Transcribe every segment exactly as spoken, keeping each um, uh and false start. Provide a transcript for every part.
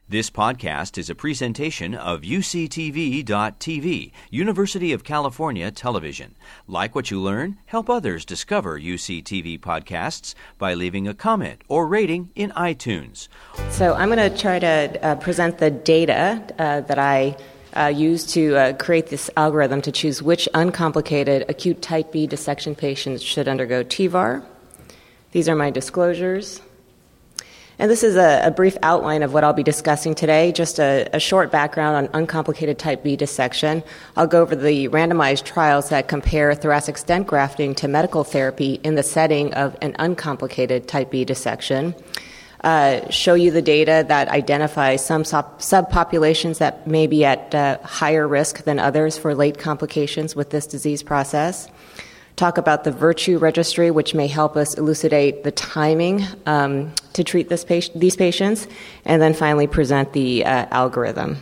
This podcast is a presentation of U C T V dot T V, University of California Television. Like what you learn? Help others discover U C T V podcasts by leaving a comment or rating in iTunes. So I'm going to try to uh, present the data uh, that I uh, used to uh, create this algorithm to choose which uncomplicated acute type B dissection patients should undergo T V A R. These are my disclosures. And this is a, a brief outline of what I'll be discussing today, just a, a short background on uncomplicated type B dissection. I'll go over the randomized trials that compare thoracic stent grafting to medical therapy in the setting of an uncomplicated type B dissection. Uh, show you the data that identifies some sub- subpopulations that may be at uh, higher risk than others for late complications with this disease process. Talk about the VIRTUE registry, which may help us elucidate the timing um, to treat this patient, these patients, and then finally present the uh, algorithm.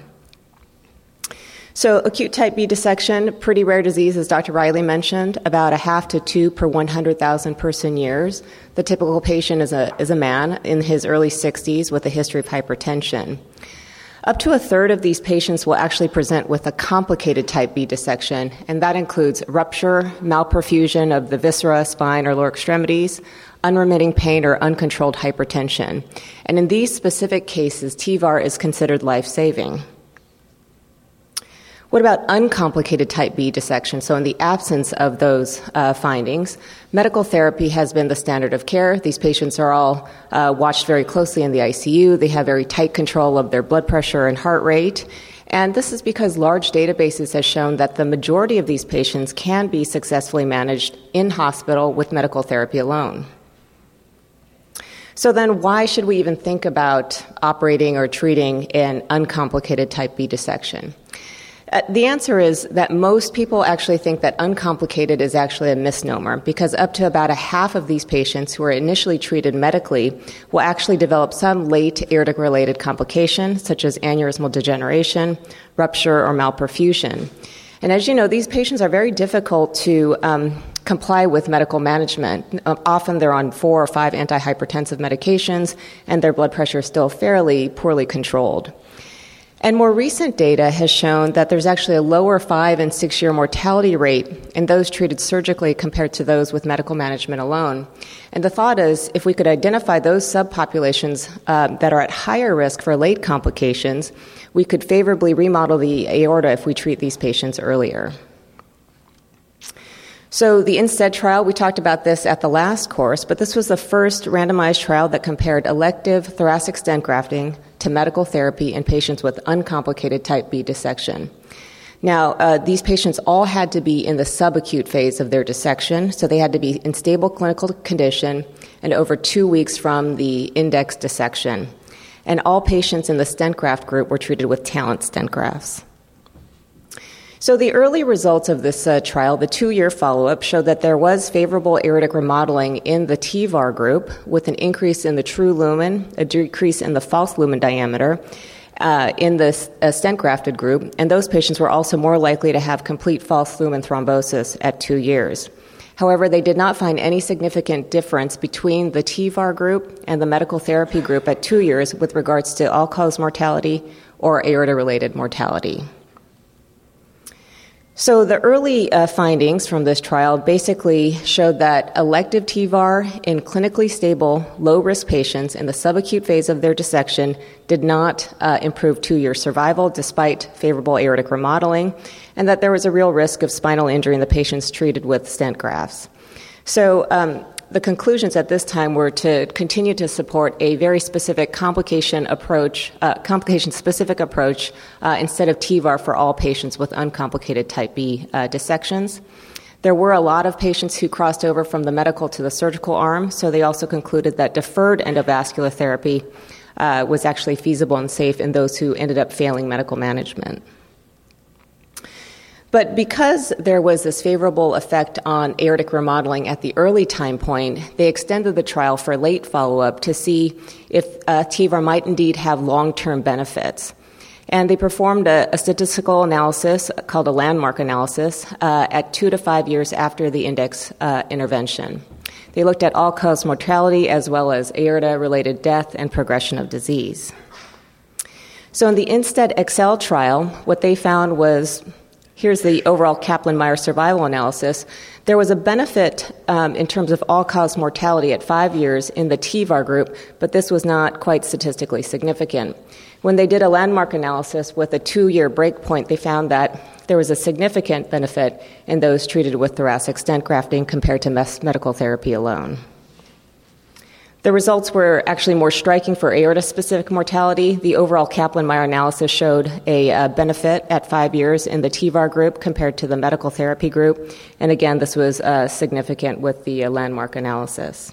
So acute type B dissection, pretty rare disease, as Doctor Riley mentioned, about a half to two per one hundred thousand person years. The typical patient is a, is a man in his early sixties with a history of hypertension. Up to a third of these patients will actually present with a complicated type B dissection, and that includes rupture, malperfusion of the viscera, spine, or lower extremities, unremitting pain, or uncontrolled hypertension. And in these specific cases, T V A R is considered life-saving. What about uncomplicated type B dissection? So in the absence of those uh, findings, medical therapy has been the standard of care. These patients are all uh, watched very closely in the I C U. They have very tight control of their blood pressure and heart rate. And this is because large databases have shown that the majority of these patients can be successfully managed in hospital with medical therapy alone. So then why should we even think about operating or treating an uncomplicated type B dissection? Uh, the answer is that most people actually think that uncomplicated is actually a misnomer, because up to about a half of these patients who are initially treated medically will actually develop some late aortic-related complication, such as aneurysmal degeneration, rupture, or malperfusion. And as you know, these patients are very difficult to um, comply with medical management. Uh, often they're on four or five antihypertensive medications, and their blood pressure is still fairly poorly controlled. And more recent data has shown that there's actually a lower five- and six-year mortality rate in those treated surgically compared to those with medical management alone. And the thought is, if we could identify those subpopulations uh, that are at higher risk for late complications, we could favorably remodel the aorta if we treat these patients earlier. So the INSTEAD trial, we talked about this at the last course, but this was the first randomized trial that compared elective thoracic stent grafting to medical therapy in patients with uncomplicated type B dissection. Now, uh, these patients all had to be in the subacute phase of their dissection, so they had to be in stable clinical condition and over two weeks from the index dissection. And all patients in the stent graft group were treated with TALENT stent grafts. So the early results of this uh, trial, the two-year follow-up, showed that there was favorable aortic remodeling in the T V A R group with an increase in the true lumen, a decrease in the false lumen diameter uh, in the uh, stent-grafted group, and those patients were also more likely to have complete false lumen thrombosis at two years. However, they did not find any significant difference between the T V A R group and the medical therapy group at two years with regards to all-cause mortality or aorta-related mortality. So the early uh, findings from this trial basically showed that elective T V A R in clinically stable, low-risk patients in the subacute phase of their dissection did not uh, improve two-year survival despite favorable aortic remodeling, and that there was a real risk of spinal injury in the patients treated with stent grafts. So um, the conclusions at this time were to continue to support a very specific complication approach, uh, complication-specific approach uh, instead of T V A R for all patients with uncomplicated type B uh, dissections. There were a lot of patients who crossed over from the medical to the surgical arm, so they also concluded that deferred endovascular therapy uh, was actually feasible and safe in those who ended up failing medical management. But because there was this favorable effect on aortic remodeling at the early time point, they extended the trial for late follow-up to see if uh, T V A R might indeed have long-term benefits. And they performed a, a statistical analysis called a landmark analysis uh, at two to five years after the index uh, intervention. They looked at all-cause mortality as well as aorta-related death and progression of disease. So in the INSTEAD Excel trial, what they found was, here's the overall Kaplan-Meier survival analysis. There was a benefit um, in terms of all-cause mortality at five years in the T V A R group, but this was not quite statistically significant. When they did a landmark analysis with a two-year breakpoint, they found that there was a significant benefit in those treated with thoracic stent grafting compared to mes- medical therapy alone. The results were actually more striking for aorta-specific mortality. The overall Kaplan-Meier analysis showed a uh, benefit at five years in the T V A R group compared to the medical therapy group. And again, this was uh, significant with the uh, landmark analysis.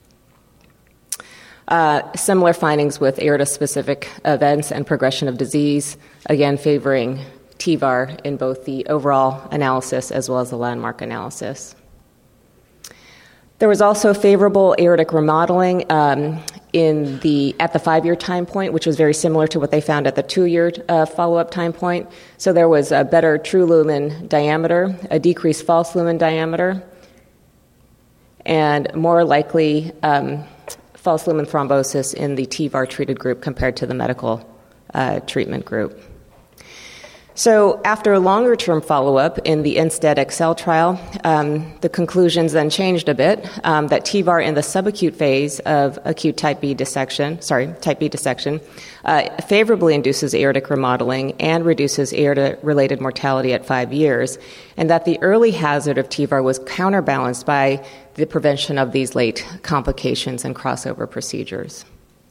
Uh, similar findings with aorta-specific events and progression of disease, again favoring T V A R in both the overall analysis as well as the landmark analysis. There was also favorable aortic remodeling um, in the at the five-year time point, which was very similar to what they found at the two-year uh, follow-up time point. So there was a better true lumen diameter, a decreased false lumen diameter, and more likely um, false lumen thrombosis in the T V A R-treated group compared to the medical uh, treatment group. So after a longer-term follow-up in the INSTEAD Excel trial, um, the conclusions then changed a bit, um, that T V A R in the subacute phase of acute type B dissection, sorry, type B dissection, uh, favorably induces aortic remodeling and reduces aorta-related mortality at five years, and that the early hazard of T V A R was counterbalanced by the prevention of these late complications and crossover procedures.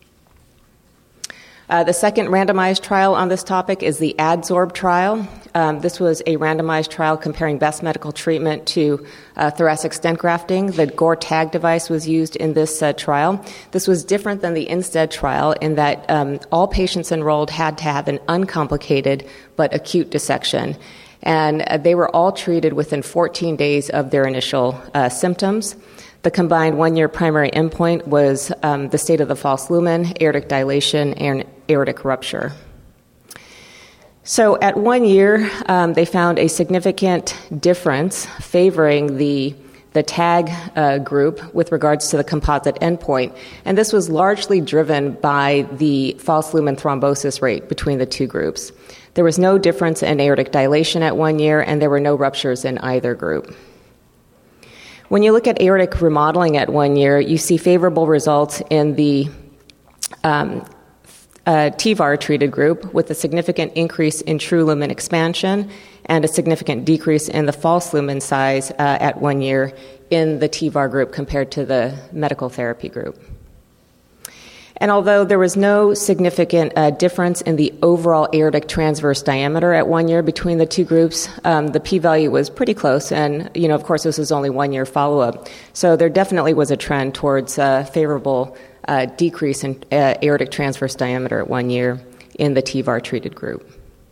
Uh, the second randomized trial on this topic is the ADSORB trial. Um, this was a randomized trial comparing best medical treatment to uh, thoracic stent grafting. The Gore tag device was used in this uh, trial. This was different than the INSTEAD trial in that um, all patients enrolled had to have an uncomplicated but acute dissection. And uh, they were all treated within fourteen days of their initial uh, symptoms. The combined one-year primary endpoint was um, the state of the false lumen, aortic dilation, and aortic rupture. So at one year, um, they found a significant difference favoring the the TAG uh, group with regards to the composite endpoint, and this was largely driven by the false lumen thrombosis rate between the two groups. There was no difference in aortic dilation at one year, and there were no ruptures in either group. When you look at aortic remodeling at one year, you see favorable results in the um, uh, T V A R-treated group with a significant increase in true lumen expansion and a significant decrease in the false lumen size uh, at one year in the T V A R group compared to the medical therapy group. And although there was no significant uh, difference in the overall aortic transverse diameter at one year between the two groups, um, the p-value was pretty close. And, you know, of course, this was only one year follow-up. So there definitely was a trend towards uh, favorable uh, decrease in uh, aortic transverse diameter at one year in the T V A R-treated group.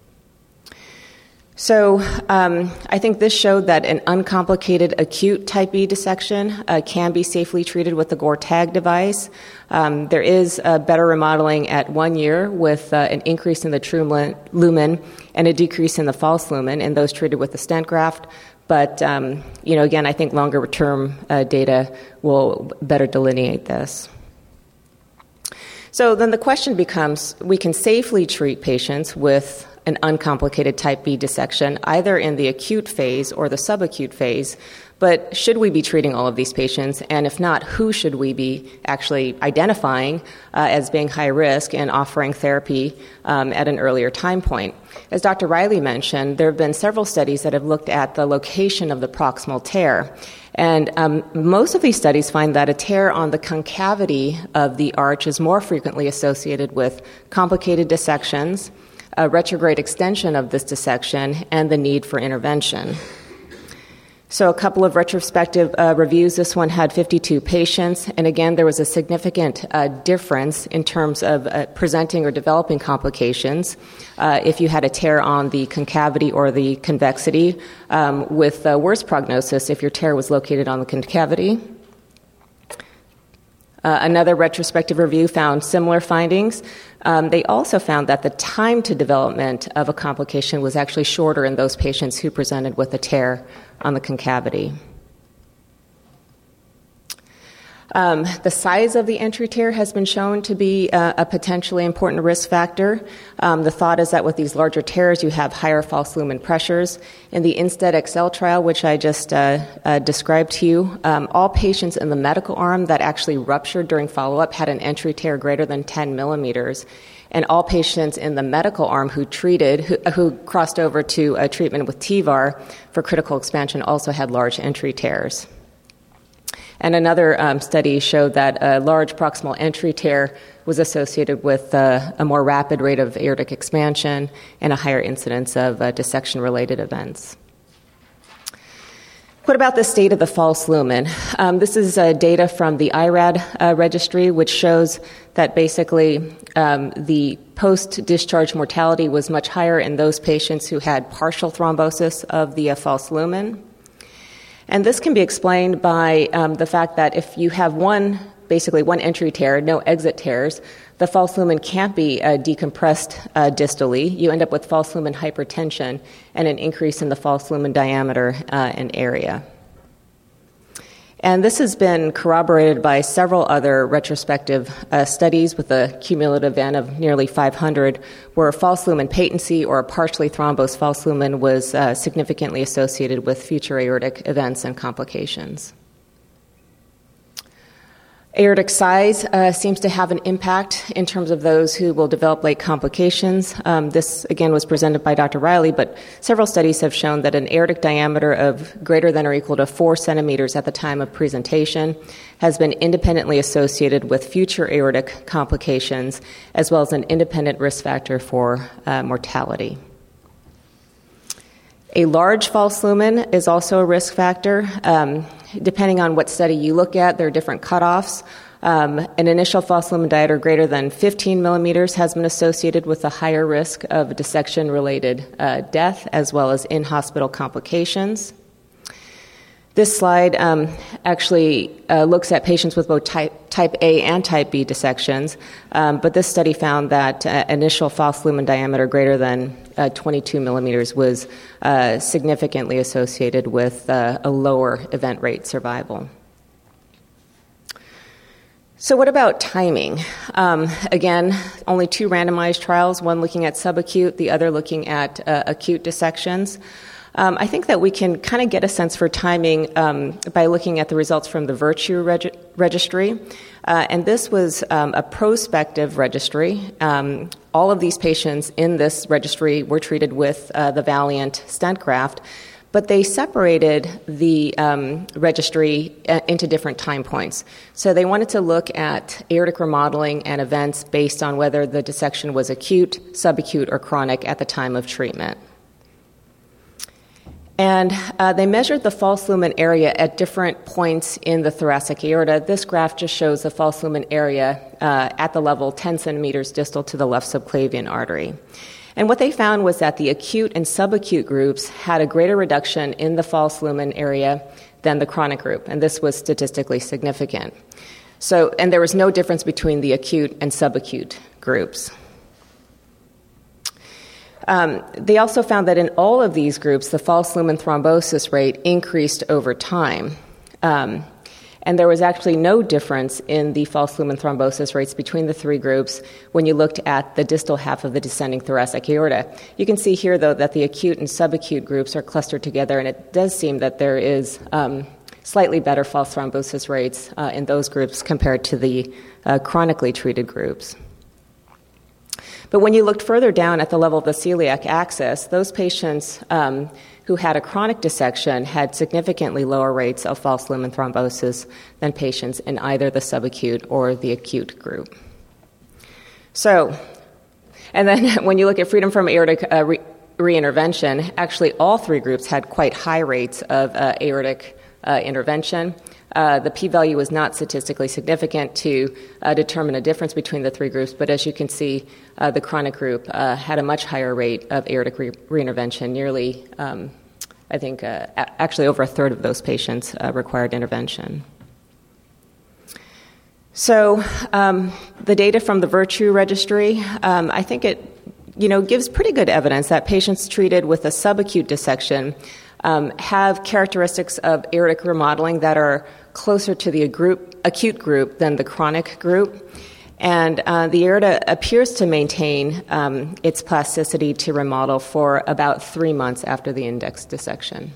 So um, I think this showed that an uncomplicated acute type B dissection uh, can be safely treated with the Gore tag device. Um, there is a better remodeling at one year with uh, an increase in the true lumen and a decrease in the false lumen in those treated with the stent graft. But, um, you know, again, I think longer-term uh, data will better delineate this. So then the question becomes, we can safely treat patients with an uncomplicated type B dissection, either in the acute phase or the subacute phase, but should we be treating all of these patients? And if not, who should we be actually identifying uh, as being high risk and offering therapy um, at an earlier time point? As Doctor Riley mentioned, there have been several studies that have looked at the location of the proximal tear. And um, most of these studies find that a tear on the concavity of the arch is more frequently associated with complicated dissections, a retrograde extension of this dissection, and the need for intervention. So a couple of retrospective uh, reviews. This one had fifty-two patients, and again, there was a significant uh, difference in terms of uh, presenting or developing complications uh, if you had a tear on the concavity or the convexity, um, with uh, worse prognosis if your tear was located on the concavity. Uh, another retrospective review found similar findings. Um, they also found that the time to development of a complication was actually shorter in those patients who presented with a tear on the concavity. Um, the size of the entry tear has been shown to be uh, a potentially important risk factor. Um, the thought is that with these larger tears, you have higher false lumen pressures. In the INSTEAD X L trial, which I just uh, uh, described to you, um, all patients in the medical arm that actually ruptured during follow-up had an entry tear greater than ten millimeters. And all patients in the medical arm who treated, who, who crossed over to a treatment with T V A R for critical expansion also had large entry tears. And another um, study showed that a large proximal entry tear was associated with uh, a more rapid rate of aortic expansion and a higher incidence of uh, dissection-related events. What about the state of the false lumen? Um, this is uh, data from the I RAD uh, registry, which shows that basically um, the post-discharge mortality was much higher in those patients who had partial thrombosis of the uh, false lumen. And this can be explained by um, the fact that if you have one, basically one entry tear, no exit tears, the false lumen can't be uh, decompressed uh, distally. You end up with false lumen hypertension and an increase in the false lumen diameter uh, and area. And this has been corroborated by several other retrospective uh, studies with a cumulative N of nearly five hundred, where false lumen patency or a partially thrombosed false lumen was uh, significantly associated with future aortic events and complications. Aortic size uh, seems to have an impact in terms of those who will develop late complications. Um, this, again, was presented by Doctor Riley, but several studies have shown that an aortic diameter of greater than or equal to four centimeters at the time of presentation has been independently associated with future aortic complications, as well as an independent risk factor for uh, mortality. A large false lumen is also a risk factor. Um, depending on what study you look at, there are different cutoffs. Um, an initial false lumen diameter greater than fifteen millimeters has been associated with a higher risk of dissection-related uh, death, as well as in-hospital complications. This slide um, actually uh, looks at patients with both type, type A and type B dissections, um, but this study found that uh, initial false lumen diameter greater than uh, twenty-two millimeters was uh, significantly associated with uh, a lower event rate survival. So what about timing? Um, again, only two randomized trials, one looking at subacute, the other looking at uh, acute dissections. Um, I think that we can kind of get a sense for timing um, by looking at the results from the Virtue reg- registry. Uh, and this was um, a prospective registry. Um, all of these patients in this registry were treated with uh, the Valiant stent graft, but they separated the um, registry uh, into different time points. So they wanted to look at aortic remodeling and events based on whether the dissection was acute, subacute, or chronic at the time of treatment. And uh, they measured the false lumen area at different points in the thoracic aorta. This graph just shows the false lumen area uh, at the level ten centimeters distal to the left subclavian artery. And what they found was that the acute and subacute groups had a greater reduction in the false lumen area than the chronic group, and this was statistically significant. So, and there was no difference between the acute and subacute groups. Um, they also found that in all of these groups, the false lumen thrombosis rate increased over time. Um, and there was actually no difference in the false lumen thrombosis rates between the three groups when you looked at the distal half of the descending thoracic aorta. You can see here, though, that the acute and subacute groups are clustered together, and it does seem that there is um, slightly better false thrombosis rates uh, in those groups compared to the uh, chronically treated groups. But when you looked further down at the level of the celiac axis, those patients um, who had a chronic dissection had significantly lower rates of false lumen thrombosis than patients in either the subacute or the acute group. So, and then when you look at freedom from aortic uh, re- reintervention, actually all three groups had quite high rates of uh, aortic uh, intervention. Uh, the p-value was not statistically significant to uh, determine a difference between the three groups, but as you can see, uh, the chronic group uh, had a much higher rate of aortic re- reintervention. Nearly, um, I think, uh, a- actually over a third of those patients uh, required intervention. So um, the data from the Virtue registry, um, I think it, you know, gives pretty good evidence that patients treated with a subacute dissection Um, have characteristics of aortic remodeling that are closer to the group, acute group than the chronic group. And uh, the aorta appears to maintain um, its plasticity to remodel for about three months after the index dissection.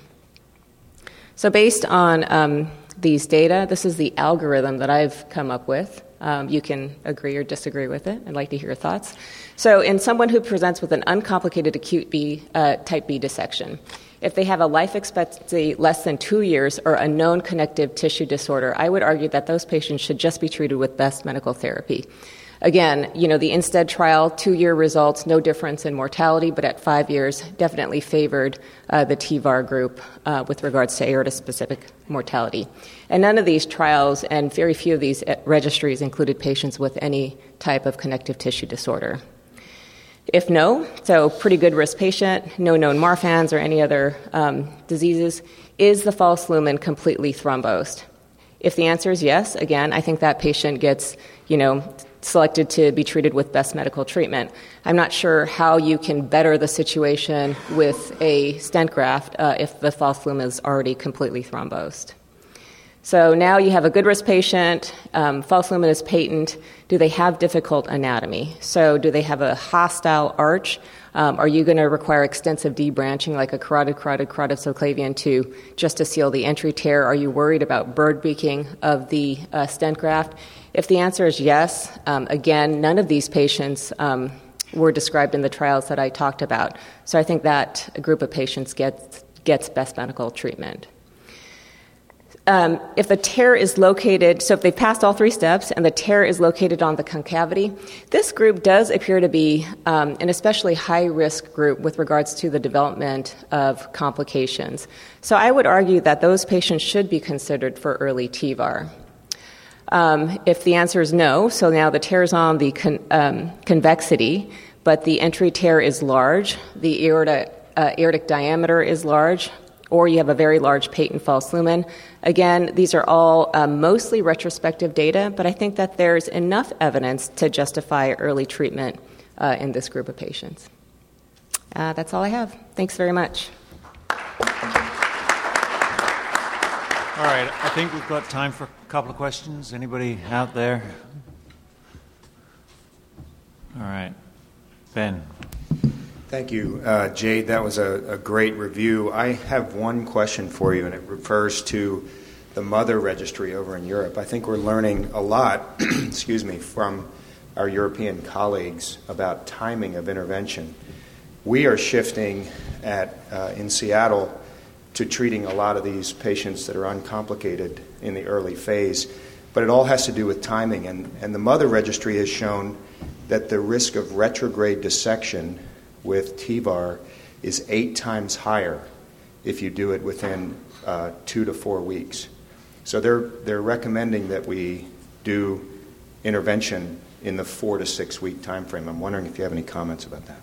So based on um, these data, this is the algorithm that I've come up with. Um, you can agree or disagree with it. I'd like to hear your thoughts. So in someone who presents with an uncomplicated acute B, uh, type B dissection, if they have a life expectancy less than two years or a known connective tissue disorder, I would argue that those patients should just be treated with best medical therapy. Again, you know, the INSTEAD trial, two-year results, no difference in mortality, but at five years, definitely favored uh, the T V A R group uh, with regards to aorta-specific mortality. And none of these trials and very few of these registries included patients with any type of connective tissue disorder. If no, so pretty good risk patient, no known Marfan's or any other um, diseases, is the false lumen completely thrombosed? If the answer is yes, again, I think that patient gets, you know, selected to be treated with best medical treatment. I'm not sure how you can better the situation with a stent graft uh, if the false lumen is already completely thrombosed. So now you have a good risk patient, um, false lumen is patent. Do they have difficult anatomy? So do they have a hostile arch? Um, are you going to require extensive debranching like a carotid, carotid, carotid subclavian to just to seal the entry tear? Are you worried about bird beaking of the uh, stent graft? If the answer is yes, um, again, none of these patients um, were described in the trials that I talked about. So I think that group of patients gets, gets best medical treatment. Um, if the tear is located, so if they've passed all three steps and the tear is located on the concavity, this group does appear to be um, an especially high-risk group with regards to the development of complications. So I would argue that those patients should be considered for early T V A R. Um, if the answer is no, so now the tear is on the con- um, convexity, but the entry tear is large, the aorta, uh, aortic diameter is large, or you have a very large patent false lumen. Again, these are all uh, mostly retrospective data, but I think that there's enough evidence to justify early treatment uh, in this group of patients. Uh, that's all I have. Thanks very much. All right, I think we've got time for a couple of questions. Anybody out there? All right, Ben. Thank you, uh, Jade. That was a, a great review. I have one question for you, and it refers to the mother registry over in Europe. I think we're learning a lot, excuse me, from our European colleagues about timing of intervention. We are shifting at uh, in Seattle to treating a lot of these patients that are uncomplicated in the early phase, but it all has to do with timing. And, and the mother registry has shown that the risk of retrograde dissection with T V A R is eight times higher if you do it within uh, two to four weeks. So they're they're recommending that we do intervention in the four to six week time frame. I'm wondering if you have any comments about that.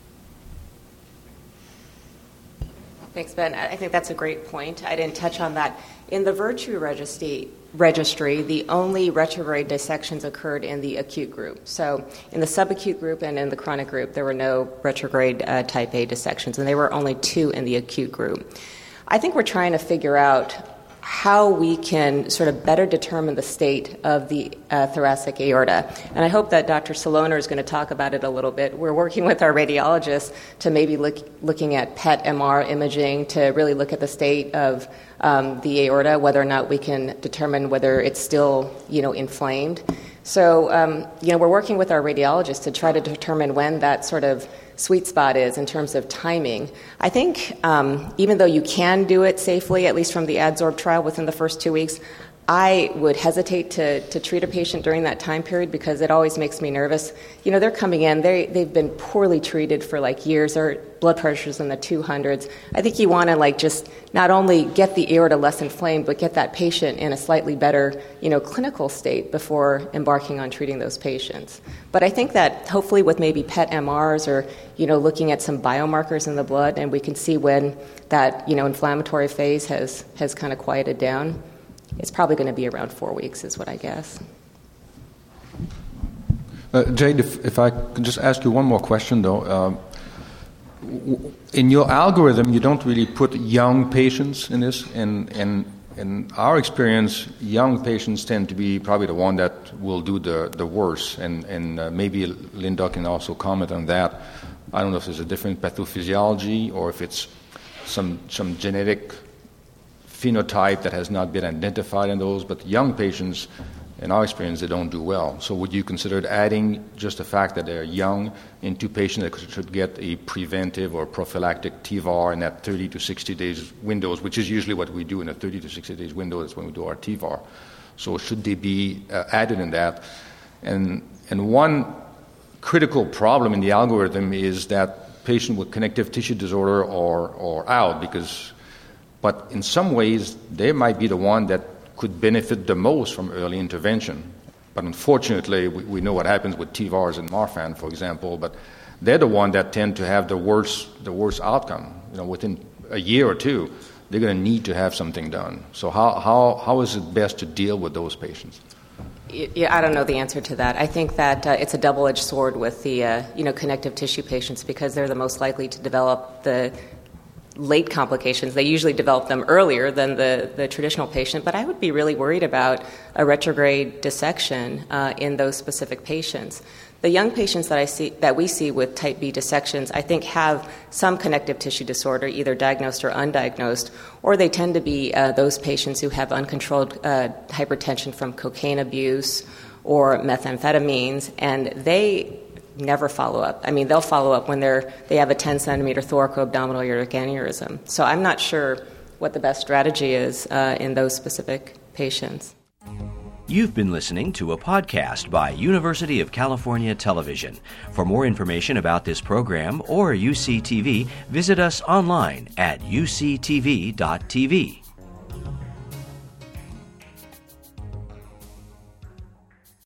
Thanks, Ben. I think that's a great point. I didn't touch on that. In the Virtue registry, registry, the only retrograde dissections occurred in the acute group. So in the subacute group and in the chronic group, there were no retrograde uh, type A dissections, and there were only two in the acute group. I think we're trying to figure out how we can sort of better determine the state of the uh, thoracic aorta. And I hope that Doctor Saloner is going to talk about it a little bit. We're working with our radiologists to maybe look looking at P E T M R imaging to really look at the state of um, the aorta, whether or not we can determine whether it's still, you know, inflamed. So, um, you know, we're working with our radiologists to try to determine when that sort of sweet spot is in terms of timing. I think um, even though you can do it safely, at least from the adsorb trial within the first two weeks, I would hesitate to, to treat a patient during that time period because it always makes me nervous. You know, they're coming in, they, they've been poorly treated for like years, their blood pressure's in the two hundreds. I think you want to like just not only get the aorta less inflamed, but get that patient in a slightly better, you know, clinical state before embarking on treating those patients. But I think that hopefully with maybe P E T M Rs or, you know, looking at some biomarkers in the blood, and we can see when that, you know, inflammatory phase has, has kind of quieted down, it's probably going to be around four weeks is what I guess. Uh, Jade, if, if I could just ask you one more question, though. Um, in your algorithm, you don't really put young patients in this, and, and in our experience, young patients tend to be probably the one that will do the, the worst, and, and uh, maybe Linda can also comment on that. I don't know if there's a different pathophysiology or if it's some some genetic phenotype that has not been identified in those, but young patients, in our experience, they don't do well. So would you consider adding just the fact that they're young into patients that should get a preventive or prophylactic T V A R in that thirty to sixty days windows, which is usually what we do in a thirty to sixty days window. That's when we do our T V A R. So should they be uh, added in that? And and one critical problem in the algorithm is that patients with connective tissue disorder are, are out because, but in some ways, they might be the one that could benefit the most from early intervention. But unfortunately, we, we know what happens with T V A Rs and Marfan, for example, but they're the one that tend to have the worst the worst outcome. You know, within a year or two, they're going to need to have something done. So how, how, how is it best to deal with those patients? Yeah, I don't know the answer to that. I think that uh, it's a double-edged sword with the uh, you know connective tissue patients because they're the most likely to develop the late complications. They usually develop them earlier than the, the traditional patient, but I would be really worried about a retrograde dissection uh, in those specific patients. The young patients that I see that we see with type B dissections, I think, have some connective tissue disorder, either diagnosed or undiagnosed, or they tend to be uh, those patients who have uncontrolled uh, hypertension from cocaine abuse or methamphetamines, and they never follow up. I mean, they'll follow up when they're they have a ten centimeter thoracoabdominal aortic aneurysm. So I'm not sure what the best strategy is uh, in those specific patients. You've been listening to a podcast by University of California Television. For more information about this program or U C T V, visit us online at U C T V dot T V.